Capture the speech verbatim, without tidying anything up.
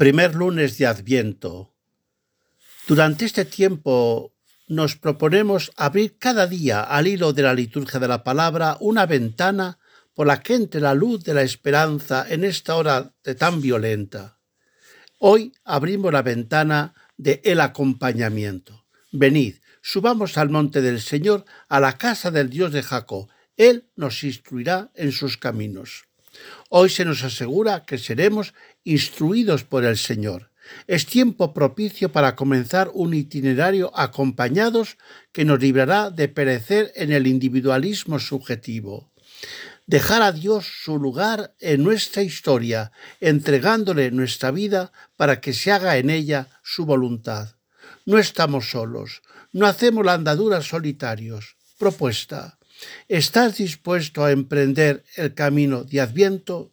Primer lunes de Adviento. Durante este tiempo nos proponemos abrir cada día, al hilo de la liturgia de la palabra, una ventana por la que entre la luz de la esperanza en esta hora de tan violenta. Hoy abrimos la ventana de el acompañamiento. Venid, subamos al monte del Señor, a la casa del Dios de Jacob. Él nos instruirá en sus caminos. Hoy se nos asegura que seremos instruidos por el Señor. Es tiempo propicio para comenzar un itinerario acompañados que nos librará de perecer en el individualismo subjetivo. Dejar a Dios su lugar en nuestra historia, entregándole nuestra vida para que se haga en ella su voluntad. No estamos solos, no hacemos la andadura solitarios. Propuesta: ¿estás dispuesto a emprender el camino de Adviento?